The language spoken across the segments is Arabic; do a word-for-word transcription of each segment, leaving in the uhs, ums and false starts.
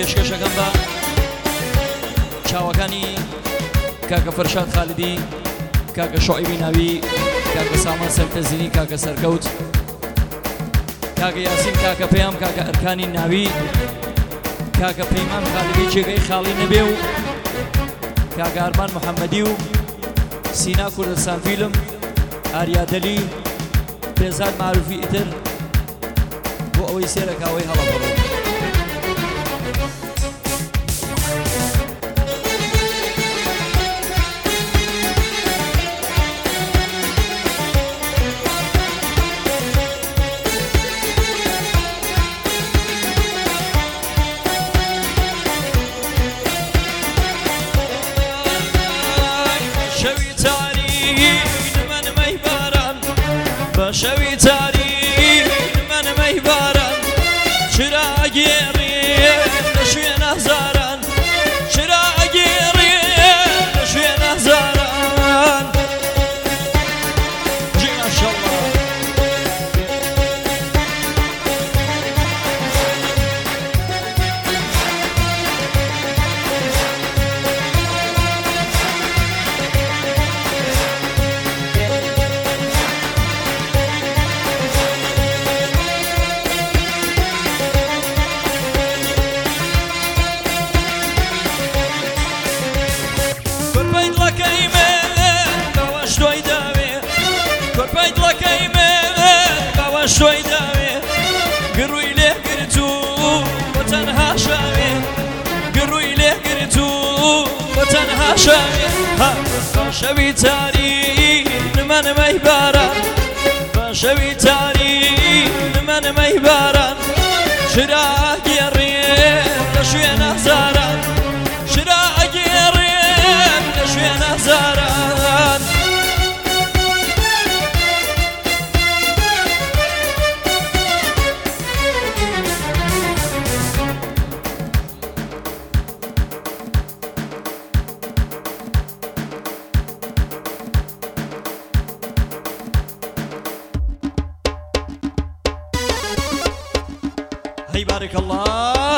پێشکەشەکەم بە چاوەکانی کاکە فەرشاد خالدی، کاکە شعیبی ناوی، کاکە سامان سەرتەزینی، کاکە سەرکەوت، کاکە یاسین، کاکە پەیام، کاکە ئەرکانی ناوی، کاکە پەیمان خالدی جێگەی خاڵی نەبێ و کاکە ئارمان محەممەدی و سینا کوردستان فیلم، ئاریادەلی، پێزاد معروفی ئیتر بۆ ئەوەی سێرەکاوەی هەڵەبڕێ. شوی تاریک من میبارم چرا گیری نشوی نهزاران چرا گیری نشوی نهزاران جی ماشالله شوي داوي قروي ليه قرتو وتنها شاوي قروي ليه قرتو وتنها شاوي ها شوي تاريخ من ميبارا شوي تاريخ من ميبارا شراك يرين شوي نهزاران شراك يرين شوي نهزاران هي بارك الله.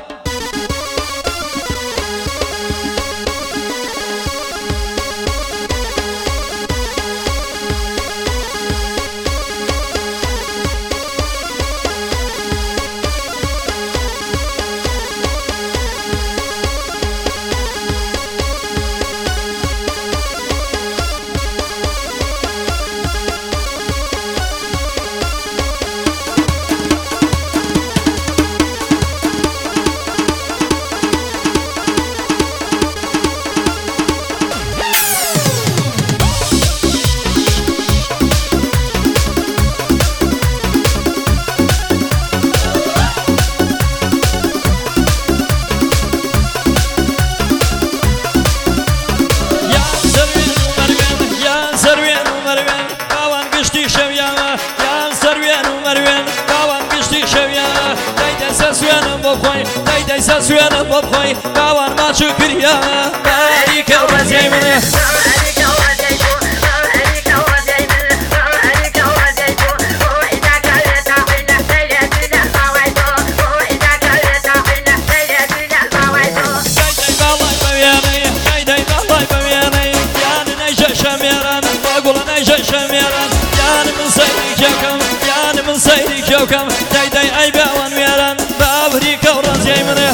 سوينا بابخوي باوان ما شكريا باريك الرزاي منه باريك الرزاي باريك الرزاي منه باريك الرزاي وإذا كلت عينه سيدنا باويدو وإذا كلت عينه سيدنا باويدو كايداي بالله بوياني كايداي بالله بوياني يعني نيجا شميران بقول نيجا شميران يعني من سيري جوكم يعني من سيري جوكم كايداي أي باوان ويران باريك الرزاي منه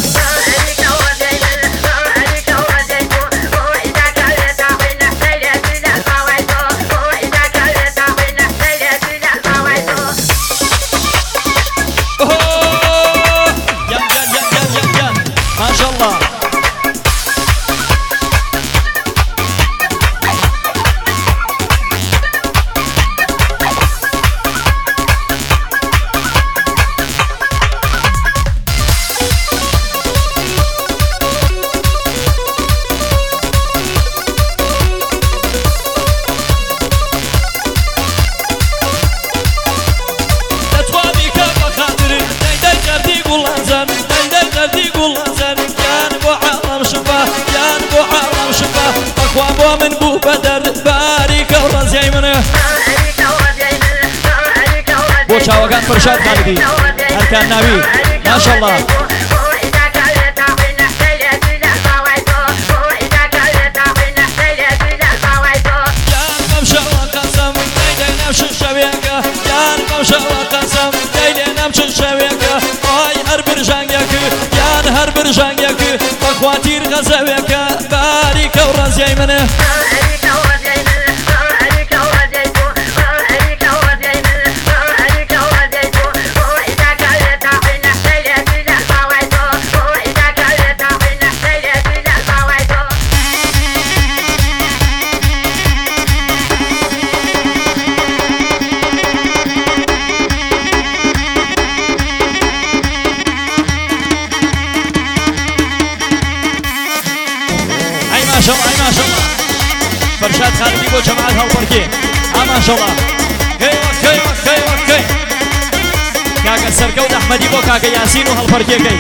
من بو بدر باريك الرزاي منه بو شاوكان فرشاد خالدي أركان ناوي ما شاء الله مەمشەوە قەسەم دەیلێ نەمچن شەوێکە ئای هەر برژانگێک یان هەر برژانگێک بەخواتیر غەزەوێکە باریکە و ڕەزیای منە فرشاد خالدی بۆ جەماعەت هەڵبەرگێ ئا ماشەڵڵا کەیوە کەیوە کەیوە کەی کاکە سەرکەوت ئەحمەدی بۆ کاکە یاسین و هەڵبەرگێکەی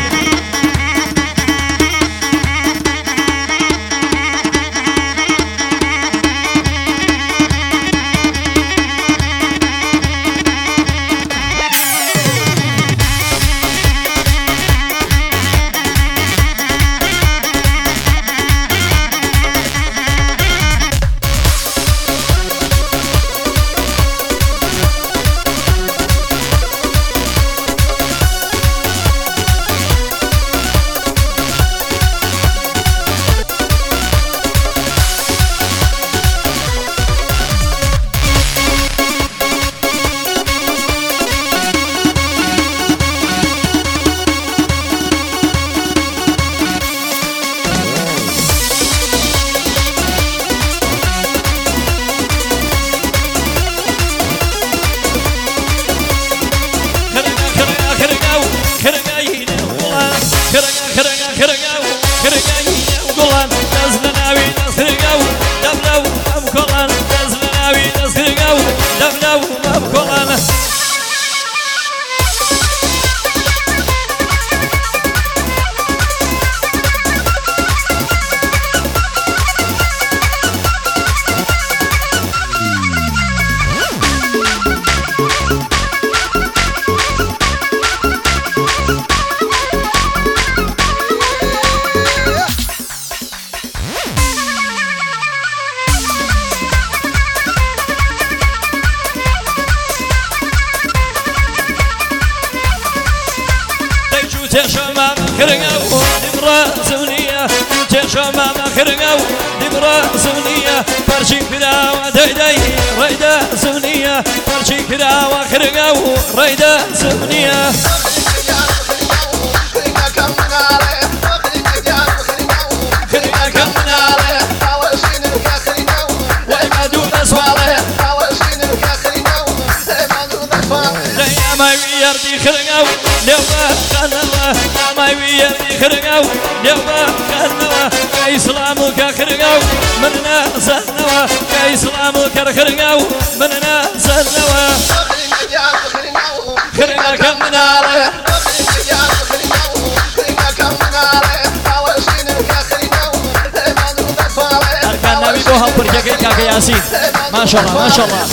ما شاء الله ما شاء الله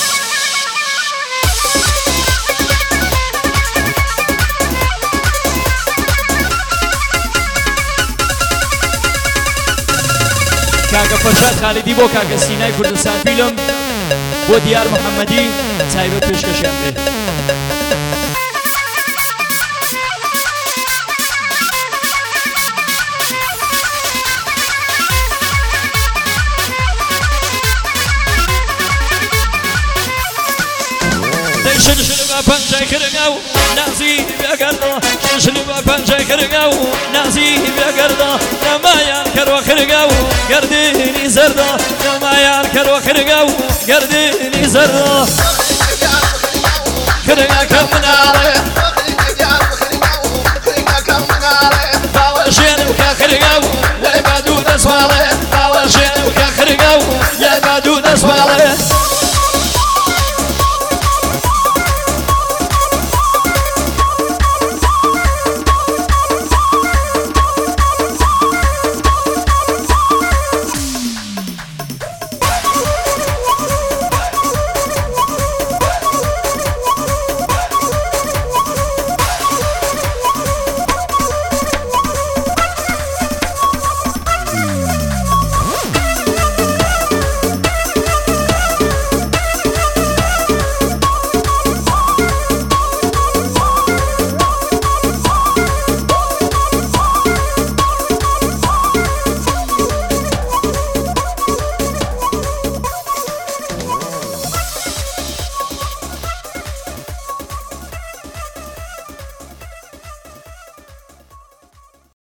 كاكا فرشاد خالدي بو كاكا سيناي كردستان فيلم بو ديار محمدي تايبت پێشکەشیان بێ شنشنبا پنجای کرنگاو نازی بگردم شنشنبا پنجای کرنگاو نازی بگردم نمایان کرو کرنگاو گردنی زردا نمایان کرو کرنگاو گردنی زردا کرنگا کم ناره باوشین و کرنگاو یا بدو دسواله باوشین و کرنگاو یا بدو